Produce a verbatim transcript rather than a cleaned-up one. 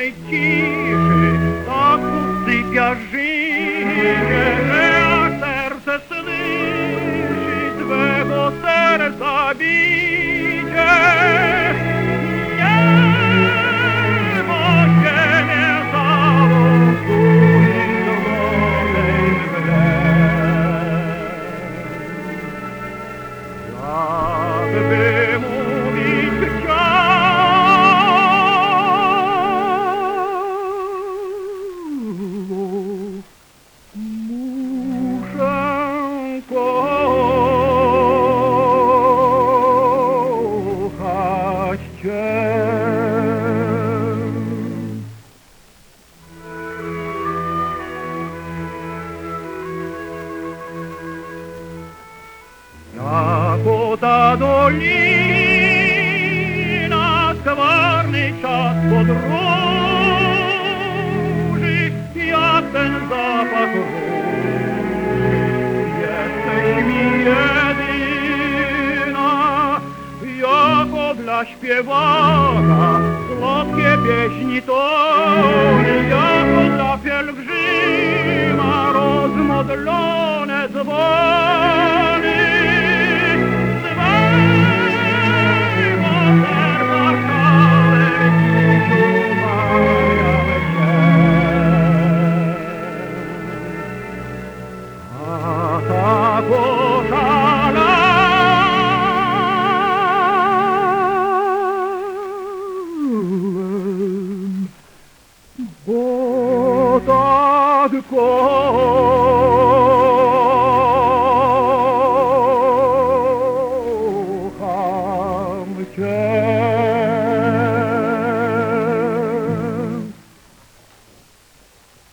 tej ciszy tak usypia życie, że aż serce słyszy twego serca bicie. Niebo ziemię całą suli do gorzej wle. Jakby mówić chciał, muszę kochać cię. Jako ta dolina, skwarny czas podróży, jak ten zapach róży, jesteś mi jedyna, jako dla śpiewaka słodkie pieśni tony, jako dla pielgrzyma rozmodlone dzwony. Bo tak kocham.